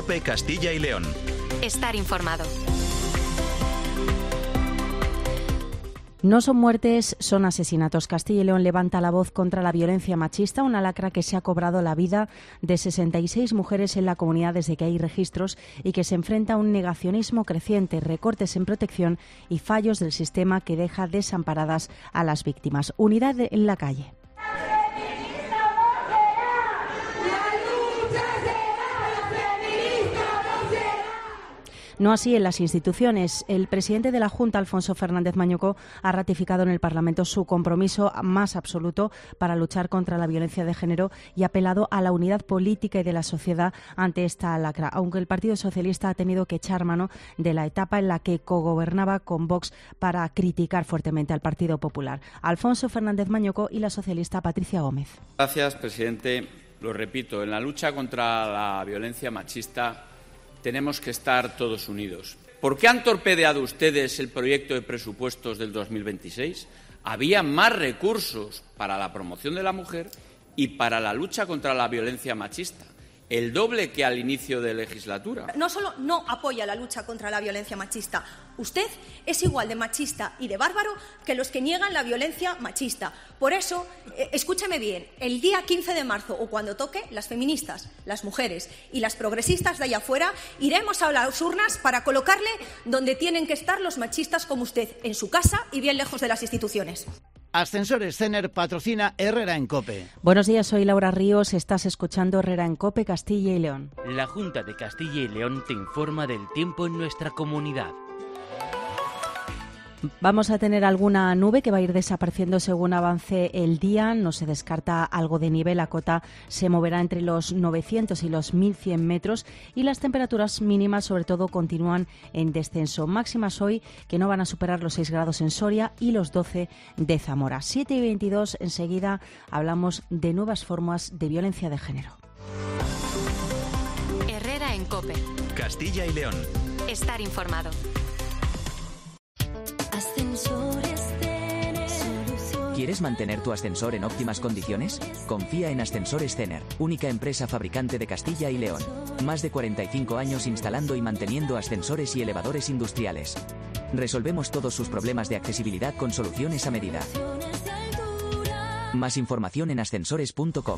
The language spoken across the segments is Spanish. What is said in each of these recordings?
COPE Castilla y León. Estar informado. No son muertes, son asesinatos. Castilla y León levanta la voz contra la violencia machista, una lacra que se ha cobrado la vida de 66 mujeres en la comunidad desde que hay registros y que se enfrenta a un negacionismo creciente, recortes en protección y fallos del sistema que deja desamparadas a las víctimas. Unidad en la calle. No así en las instituciones. El presidente de la Junta, Alfonso Fernández Mañuco, ha ratificado en el Parlamento su compromiso más absoluto para luchar contra la violencia de género y ha apelado a la unidad política y de la sociedad ante esta lacra, aunque el Partido Socialista ha tenido que echar mano de la etapa en la que cogobernaba con Vox para criticar fuertemente al Partido Popular. Alfonso Fernández Mañuco y la socialista Patricia Gómez. Gracias, presidente. Lo repito, en la lucha contra la violencia machista tenemos que estar todos unidos. ¿Por qué han torpedeado ustedes el proyecto de presupuestos del 2026? Había más recursos para la promoción de la mujer y para la lucha contra la violencia machista. El doble que al inicio de legislatura. No solo no apoya la lucha contra la violencia machista, usted es igual de machista y de bárbaro que los que niegan la violencia machista. Por eso, escúcheme bien, el día 15 de marzo o cuando toque, las feministas, las mujeres y las progresistas de allá afuera iremos a las urnas para colocarle donde tienen que estar los machistas como usted, en su casa y bien lejos de las instituciones. Ascensores Cener patrocina Herrera en COPE. Buenos días, soy Laura Ríos, estás escuchando Herrera en COPE Castilla y León. La Junta de Castilla y León te informa del tiempo en nuestra comunidad. Vamos a tener alguna nube que va a ir desapareciendo según avance el día. No se descarta algo de nieve. La cota se moverá entre los 900 y los 1.100 metros y las temperaturas mínimas, sobre todo, continúan en descenso. Máximas hoy que no van a superar los 6 grados en Soria y los 12 de Zamora. 7:22, enseguida hablamos de nuevas formas de violencia de género. Herrera en COPE. Castilla y León. Estar informado. ¿Quieres mantener tu ascensor en óptimas condiciones? Confía en Ascensores Cener, única empresa fabricante de Castilla y León. Más de 45 años instalando y manteniendo ascensores y elevadores industriales. Resolvemos todos sus problemas de accesibilidad con soluciones a medida. Más información en ascensores.com.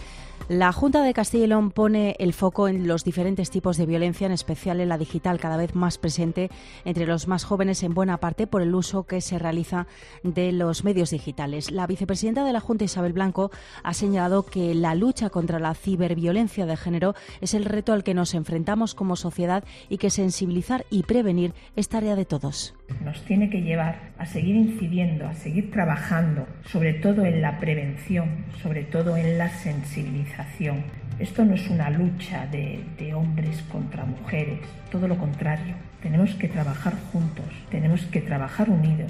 La Junta de Castilla y León pone el foco en los diferentes tipos de violencia, en especial en la digital, cada vez más presente entre los más jóvenes, en buena parte por el uso que se realiza de los medios digitales. La vicepresidenta de la Junta, Isabel Blanco, ha señalado que la lucha contra la ciberviolencia de género es el reto al que nos enfrentamos como sociedad y que sensibilizar y prevenir es tarea de todos. Nos tiene que llevar a seguir incidiendo, a seguir trabajando, sobre todo en la prevención, sobre todo en la sensibilización. Esto no es una lucha de hombres contra mujeres, todo lo contrario. Tenemos que trabajar juntos, tenemos que trabajar unidos.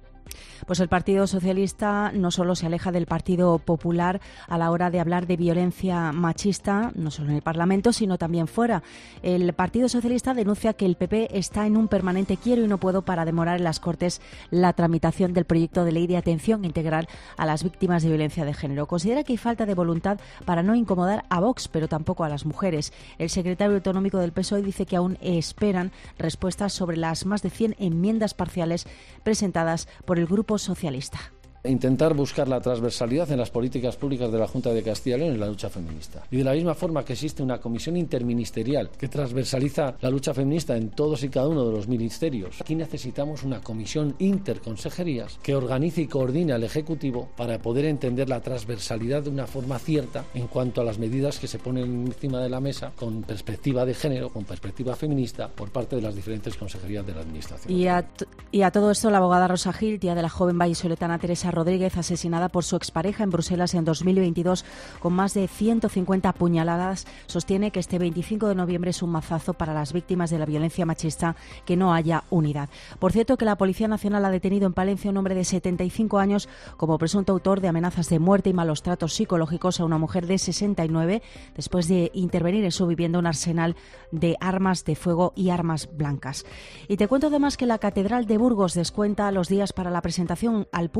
Pues el Partido Socialista no solo se aleja del Partido Popular a la hora de hablar de violencia machista, no solo en el Parlamento, sino también fuera. El Partido Socialista denuncia que el PP está en un permanente quiero y no puedo para demorar en las Cortes la tramitación del proyecto de ley de atención integral a las víctimas de violencia de género. Considera que hay falta de voluntad para no incomodar a Vox, pero tampoco a las mujeres. El secretario autonómico del PSOE dice que aún esperan respuestas sobre las más de 100 enmiendas parciales presentadas por el Grupo Socialista. Intentar buscar la transversalidad en las políticas públicas de la Junta de Castilla y León en la lucha feminista. Y de la misma forma que existe una comisión interministerial que transversaliza la lucha feminista en todos y cada uno de los ministerios, aquí necesitamos una comisión interconsejerías que organice y coordine al Ejecutivo para poder entender la transversalidad de una forma cierta en cuanto a las medidas que se ponen encima de la mesa con perspectiva de género, con perspectiva feminista por parte de las diferentes consejerías de la Administración. Y a todo esto, la abogada Rosa Gil, tía de la joven vallisoletana Teresa Rodríguez, asesinada por su expareja en Bruselas en 2022 con más de 150 puñaladas, sostiene que este 25 de noviembre es un mazazo para las víctimas de la violencia machista que no haya unidad. Por cierto, que la Policía Nacional ha detenido en Palencia a un hombre de 75 años como presunto autor de amenazas de muerte y malos tratos psicológicos a una mujer de 69 después de intervenir en su vivienda un arsenal de armas de fuego y armas blancas. Y te cuento además que la Catedral de Burgos descuenta los días para la presentación al público de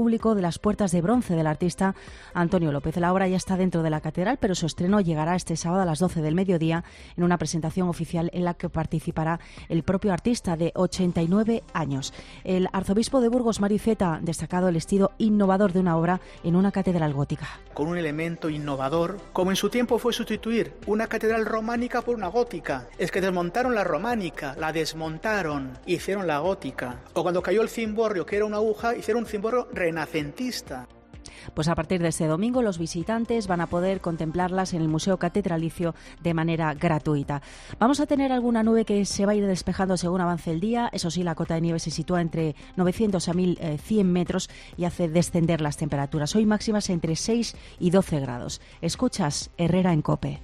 Las puertas de bronce del artista Antonio López. La obra ya está dentro de la catedral, pero su estreno llegará este sábado a las 12 del mediodía en una presentación oficial en la que participará el propio artista de 89 años. El arzobispo de Burgos, Mario Iceta, destacado el estilo innovador de una obra en una catedral gótica. Con un elemento innovador, como en su tiempo fue sustituir una catedral románica por una gótica. Es que desmontaron la románica, la desmontaron y hicieron la gótica. O cuando cayó el cimborrio, que era una aguja, hicieron un cimborrio renacentista. Pues a partir de este domingo los visitantes van a poder contemplarlas en el Museo Catedralicio de manera gratuita. Vamos a tener alguna nube que se va a ir despejando según avance el día. Eso sí, la cota de nieve se sitúa entre 900 a 1100 metros y hace descender las temperaturas. Hoy máximas entre 6 y 12 grados. Escuchas Herrera en COPE.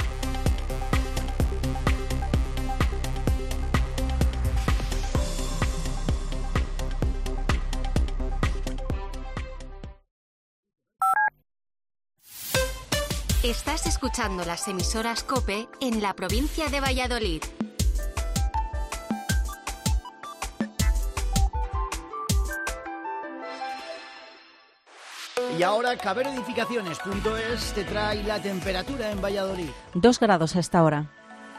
Estás escuchando las emisoras COPE en la provincia de Valladolid. Y ahora caberoedificaciones.es te trae la temperatura en Valladolid. 2 grados a esta hora.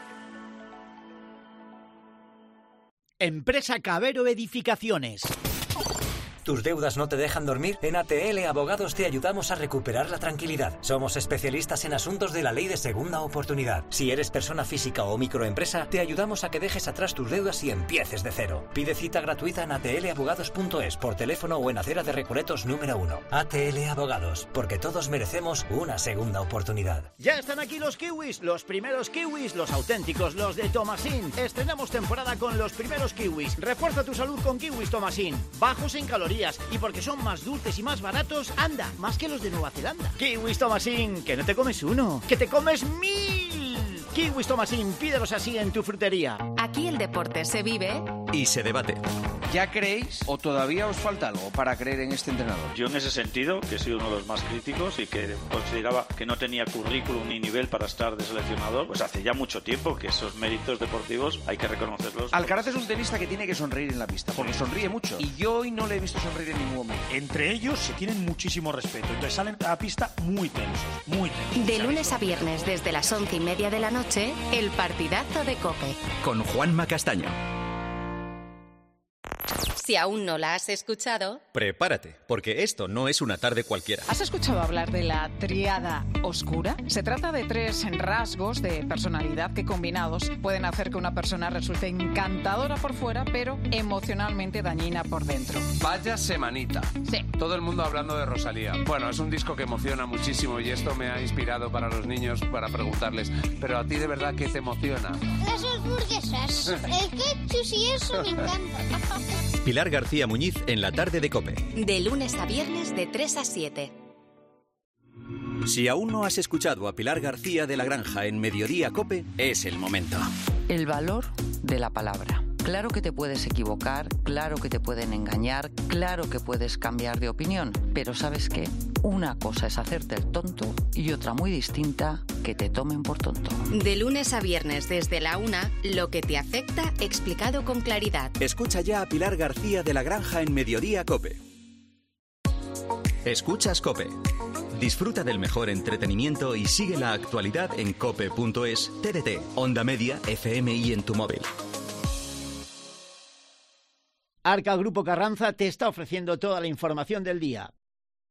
Empresa Cabero Edificaciones. ¿Tus deudas no te dejan dormir? En ATL Abogados te ayudamos a recuperar la tranquilidad. Somos especialistas en asuntos de la ley de segunda oportunidad. Si eres persona física o microempresa, te ayudamos a que dejes atrás tus deudas y empieces de cero. Pide cita gratuita en atlabogados.es por teléfono o en Acera de Recoletos número 1. ATL Abogados, porque todos merecemos una segunda oportunidad. Ya están aquí los kiwis, los primeros kiwis, los auténticos, los de Tomasín. Estrenamos temporada con los primeros kiwis. Refuerza tu salud con kiwis Tomasín. Bajos en calorías. Y porque son más dulces y más baratos, anda, más que los de Nueva Zelanda. Kiwis Tomasín, que no te comes uno, que te comes 1000. Kiwis Tomasín, pídelos así en tu frutería. Aquí el deporte se vive y se debate. ¿Ya creéis o todavía os falta algo para creer en este entrenador? Yo en ese sentido, que he sido uno de los más críticos y que consideraba que no tenía currículum ni nivel para estar de seleccionador, pues hace ya mucho tiempo que esos méritos deportivos hay que reconocerlos. Alcaraz es un tenista que tiene que sonreír en la pista, porque sonríe mucho. Y yo hoy no le he visto sonreír en ningún momento. Entre ellos se tienen muchísimo respeto, entonces salen a la pista muy tensos, muy tensos. De lunes a viernes desde las 11:30 de la noche, el partidazo de COPE. Con Juanma Castaño. Si aún no la has escuchado, prepárate, porque esto no es una tarde cualquiera. ¿Has escuchado hablar de la tríada oscura? Se trata de 3 rasgos de personalidad que combinados pueden hacer que una persona resulte encantadora por fuera, pero emocionalmente dañina por dentro. Vaya semanita. Sí. Todo el mundo hablando de Rosalía. Bueno, es un disco que emociona muchísimo y esto me ha inspirado para los niños para preguntarles, ¿pero a ti de verdad qué te emociona? Las hamburguesas, el ketchup y eso me encanta. Pilar García Muñiz en la tarde de COPE. De lunes a viernes de 3 a 7. Si aún no has escuchado a Pilar García de la Granja en Mediodía COPE, es el momento. El valor de la palabra. Claro que te puedes equivocar, claro que te pueden engañar, claro que puedes cambiar de opinión, pero ¿sabes qué? Una cosa es hacerte el tonto y otra muy distinta, que te tomen por tonto. De lunes a viernes desde la 1, lo que te afecta explicado con claridad. Escucha ya a Pilar García de la Granja en Mediodía COPE. Escuchas COPE. Disfruta del mejor entretenimiento y sigue la actualidad en cope.es, TDT, Onda Media, FM y en tu móvil. Arca Grupo Carranza te está ofreciendo toda la información del día.